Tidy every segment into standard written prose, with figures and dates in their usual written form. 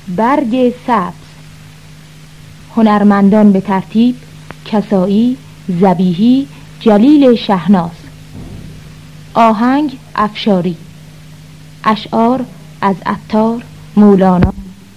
برگ سبز. هنرمندان به ترتیب: کسایی، ذبیحی، جلیل شهناز. آهنگ افشاری. اشعار از عطار، مولانا.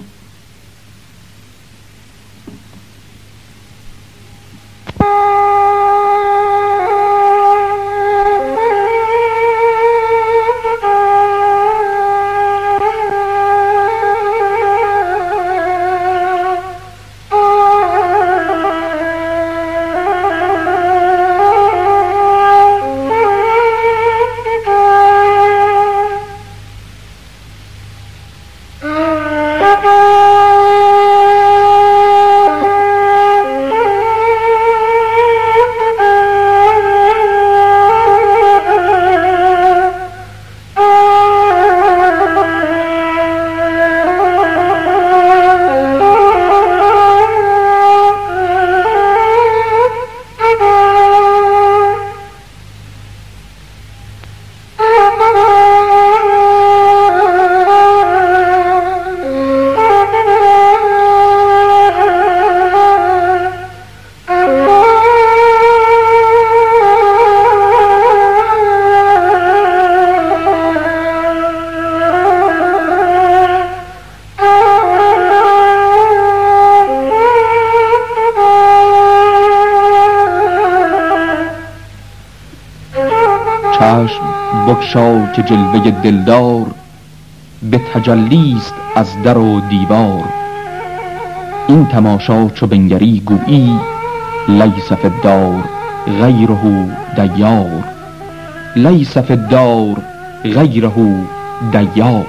چشم بگشا که جلوه دلدار به تجلیست از در و دیوار. این تماشا چو بنگری گویی لیس فی الدار غیره دیار. لیس فی الدار غیره دیار.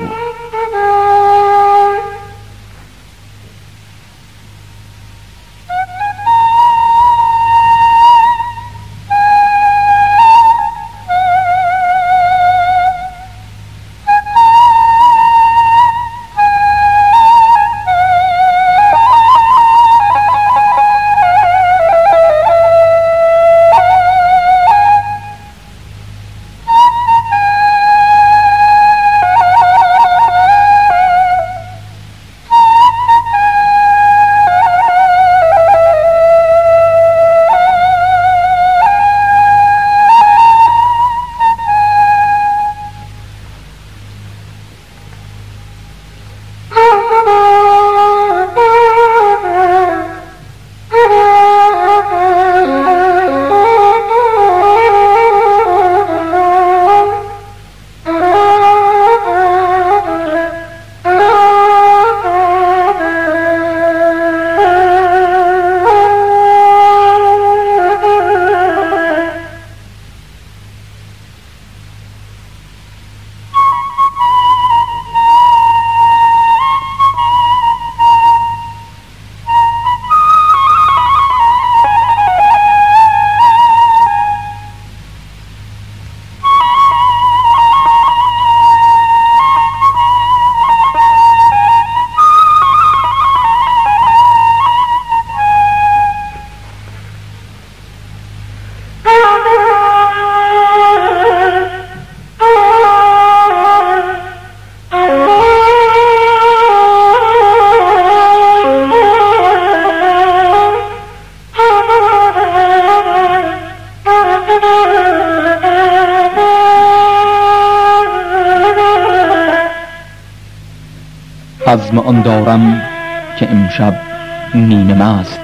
عزم آن دارم که امشب نیمه مست.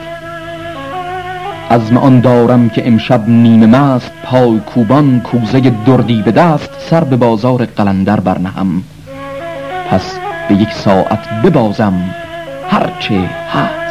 عزم آن دارم که امشب نیمه مست. پای کوبان کوزه دردی به دست. سر به بازار قلندر برنهم. پس به 1 ساعت ببازم هرچه هست.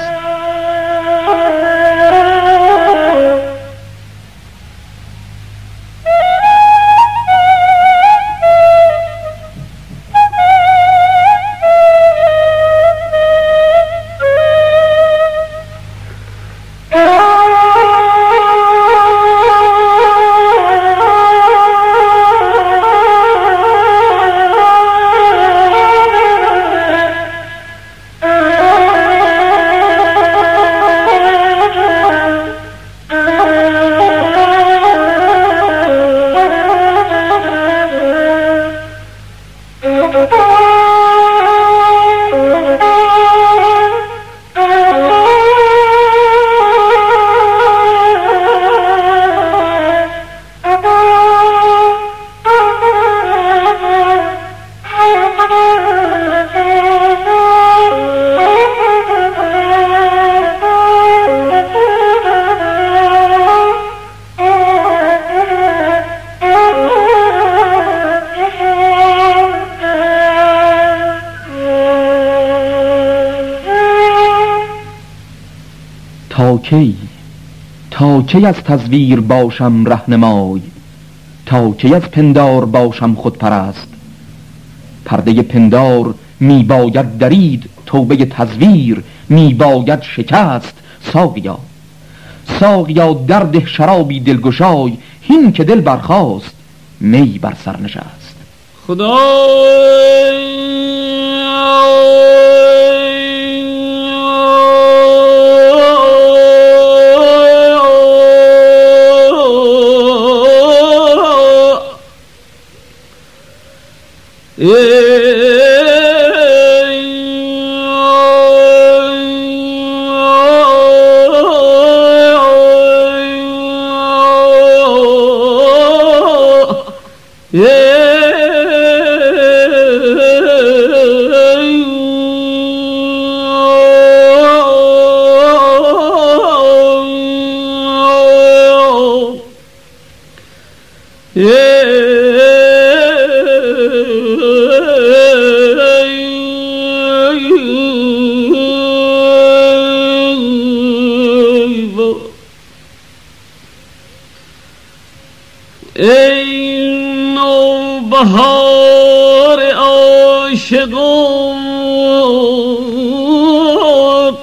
تا کی از تزویر باشم رهنمای؟ تا کی از پندار باشم خودپرست؟ پرده پندار می باید درید، توبه تزویر می باید شکست. ساقیا درده شرابی دلگشای، هین که دل برخاست می بر سر نشست. خدای ای نوبهار عاشقان،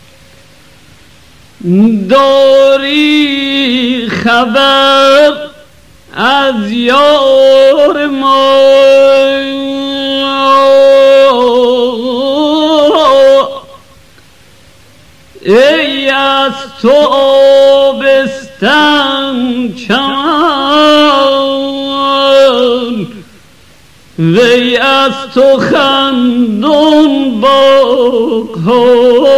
داری خبر از یار ما؟ ای از تو آبستن چمن، وی از تو خندون باغ‌ها.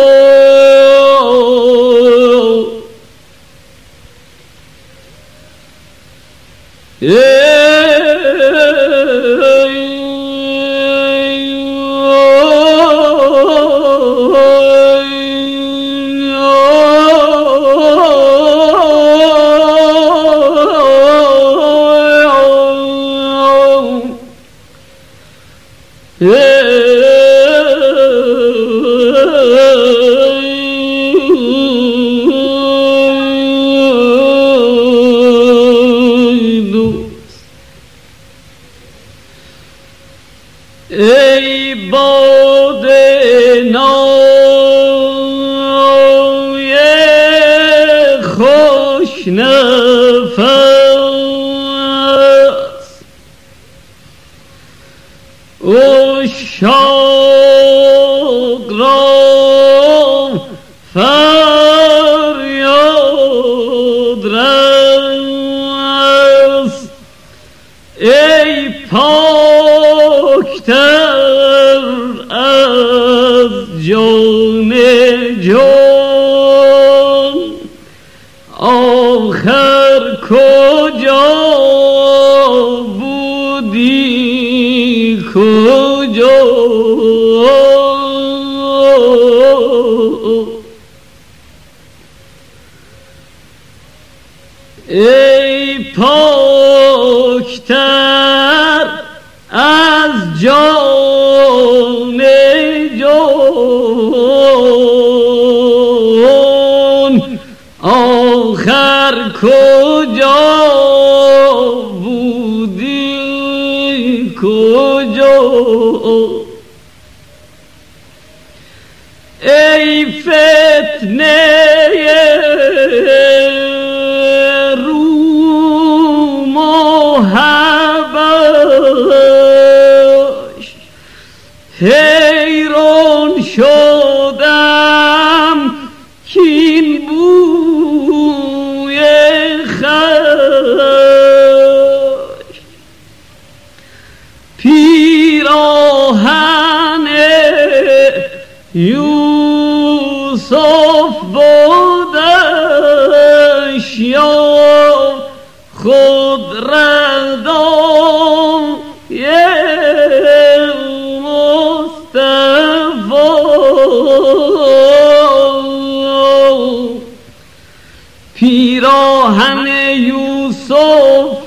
ای باد نای خوش نفس، عشاق را فریاد رس، ای پاکتر از جان جان، آخر کجا بودی کجا؟ ای پاکتر از جان جان، آخر کجا بودی کجا؟ ای فتنه روم و حبش، حیران شدم کین بوی خوش، پیراهن یوسف بودش یا خود ردای مصطفی، پیراهن یوسف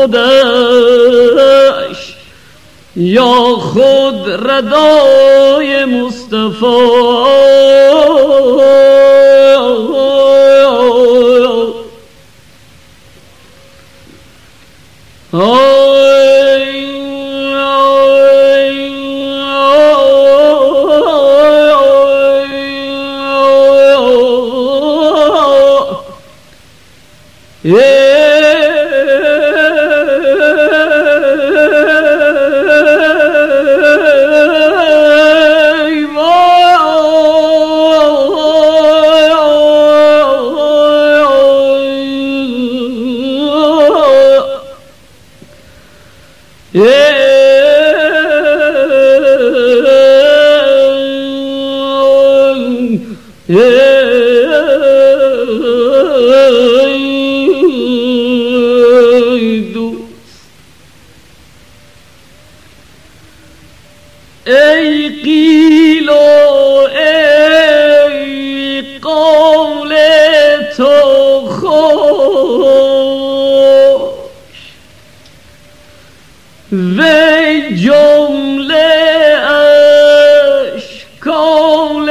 بودش یا خود ردای مصطفی. ای قیل و ای قول تو خوش وی جمله اشکال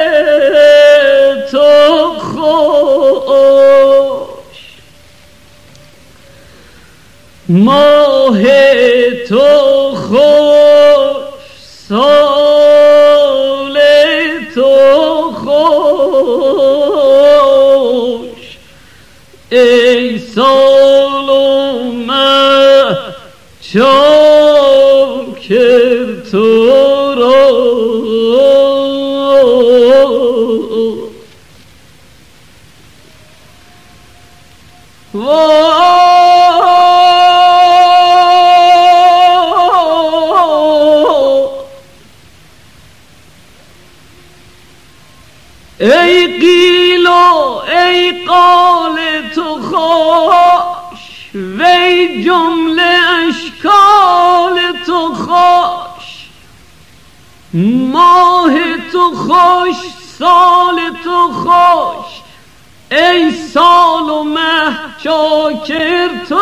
تو خوش ماه تو خوش سال تو خوش ای سال و مه چاکر تو را ای قیل و ای قال تو خوش وی جمله اشکال تو خوش ماه تو خوش سال تو خوش ای سال و مه چاکر تو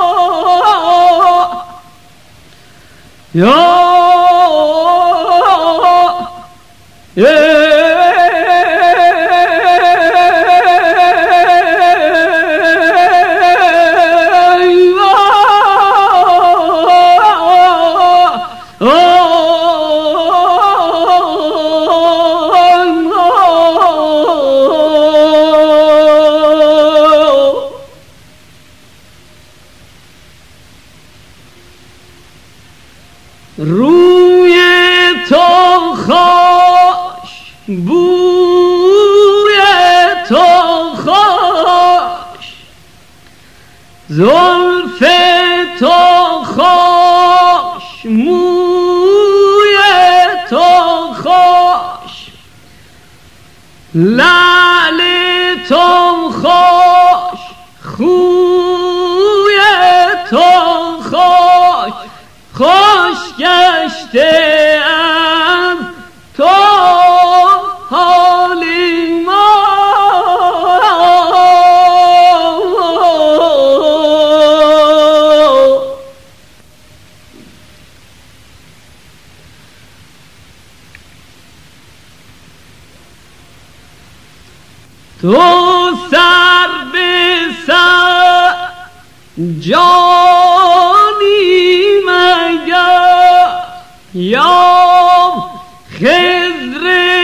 یا روی تو خوش بوی تو خوش زلف تو خوش موی تو خوش لعل تو خوش خوی تو خوش خوش گشته ام تو حالی ما تو سر به سر جانی مگر یا خضر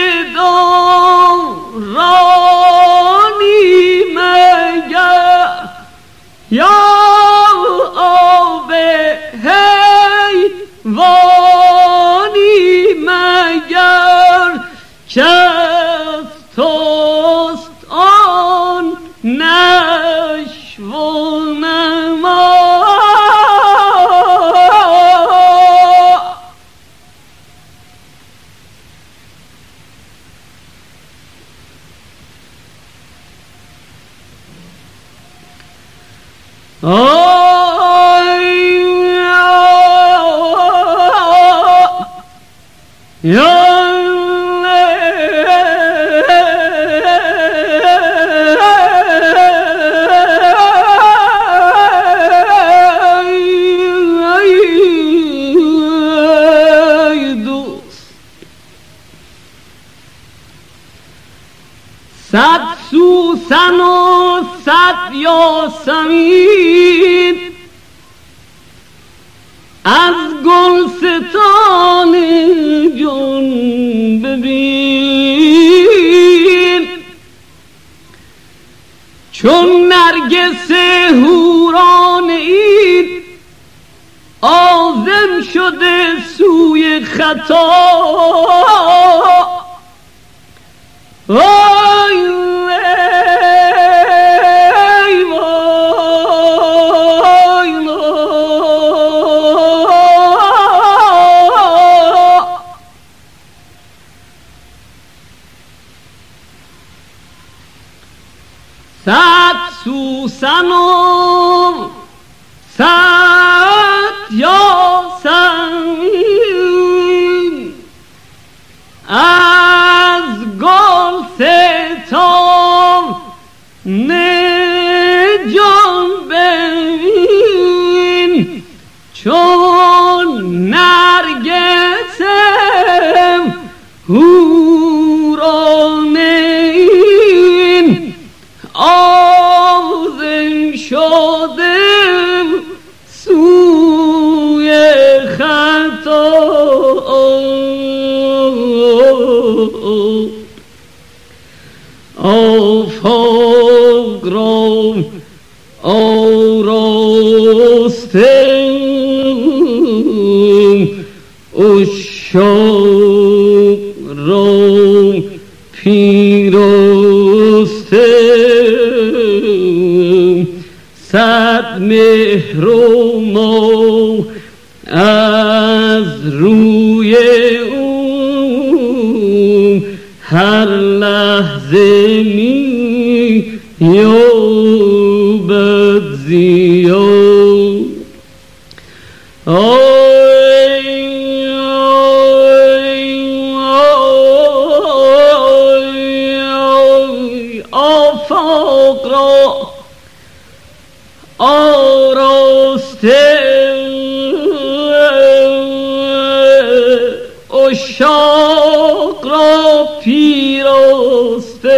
دارانی مگر یا آب حیوانی مگر کس توست آن نشو و نما صد سوسن و صد یاسمین از گلستان جان ببین، چون نرگس حوران این عازم شده سوی خطا. صد سوسن و صد یاسمین از گلستان جان ببین، چون نرگس حوران این عازم شده سوی خطا. آفاق را آراسته عشاق را پیراسته، صد مهر و ما از روی او هر لحظه می یابد زیاد. آفاق را آراسته عشاق را پیراسته،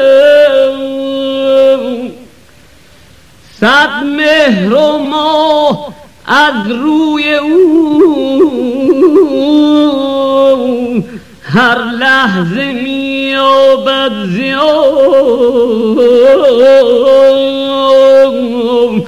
صد مهر و ماه از روی او هر لحظه میابد زیاد.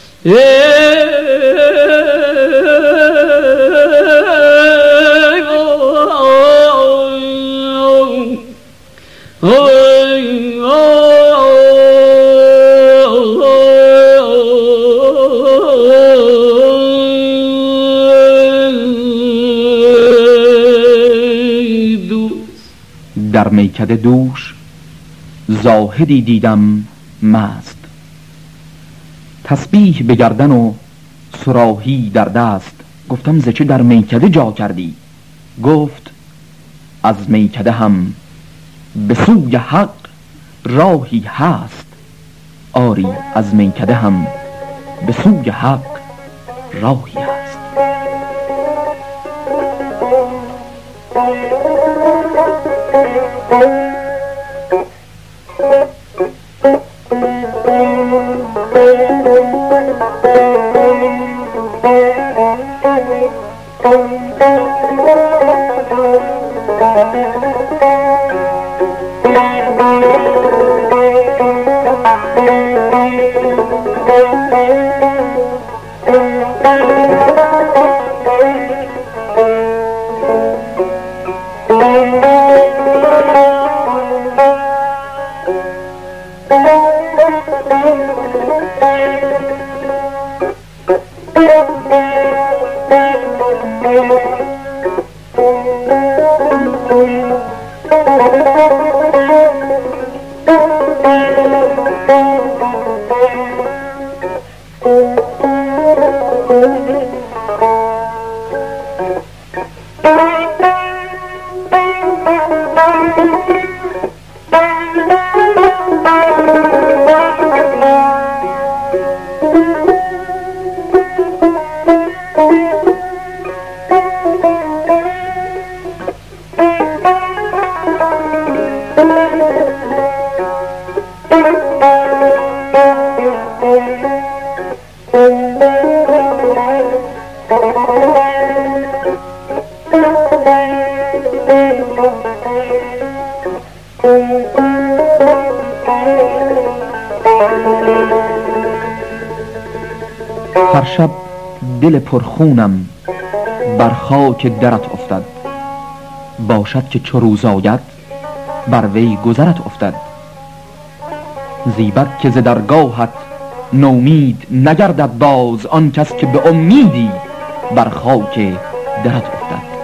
در میکده دوش زاهدی دیدم مست، تسبیح به گردن و صراحی در دست. گفتم ز چه در میکده جا کردی؟ گفت از میکده هم به سوی حق راهی هست. آری از میکده هم به سوی حق راهی هست. هر شب دل پرخونم بر خاک درت افتد. باشد که چو روز آید بر وی گذرت افتد. زیبد که ز درگاهت نومید نگردد باز، آن کس که به امیدی بر خاک درت افتد.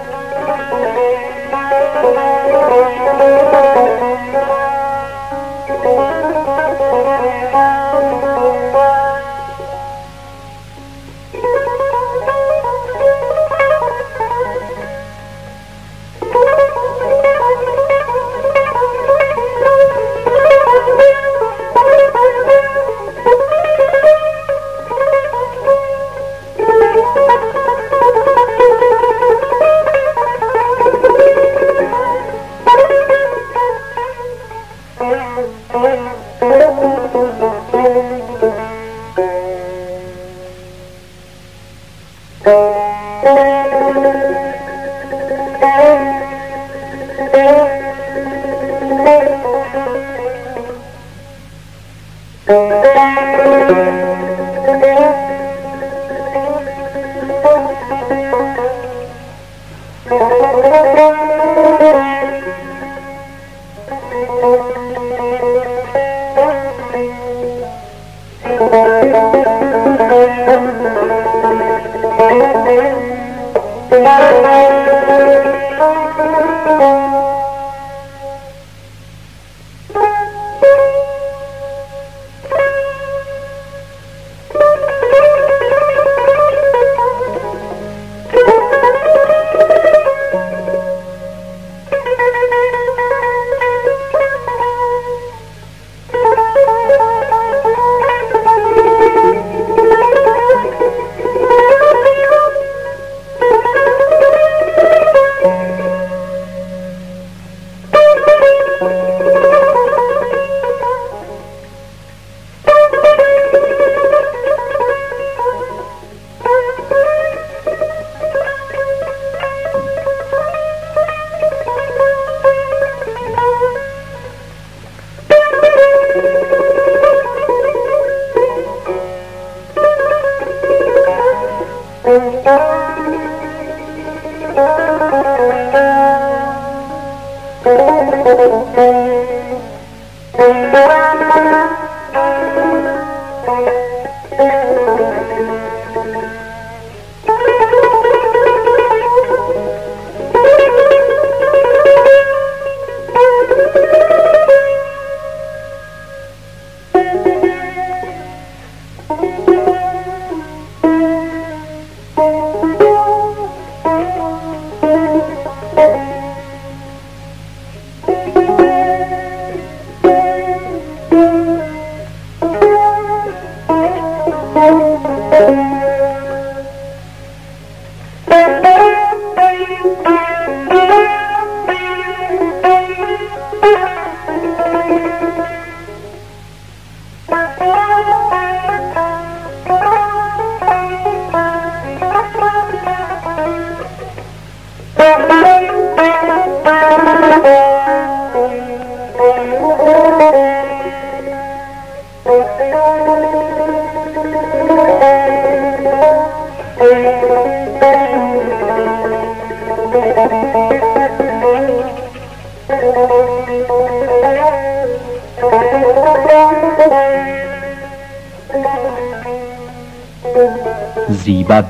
زیبد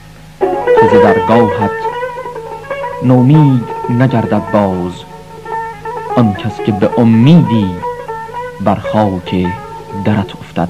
که ز درگاهت نومید نگردد باز، آن کس که به امیدی بر خاک درت افتد.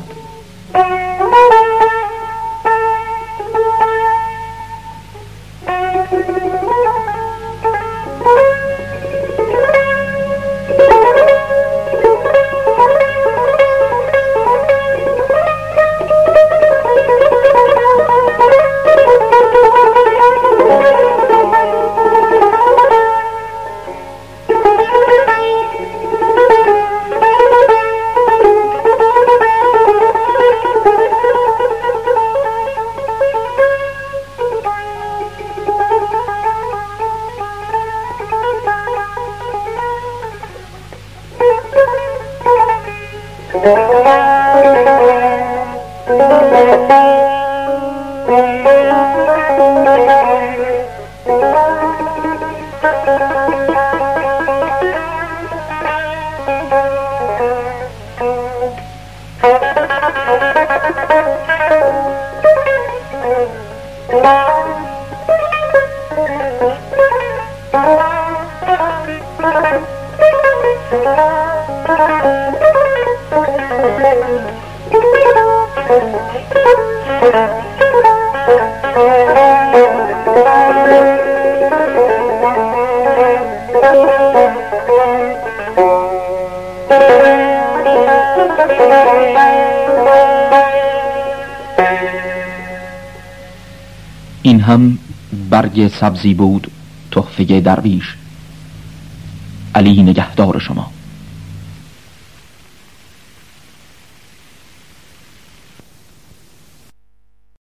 این هم برگ سبزی بود، تحفه درویش. علی نگهدار شما.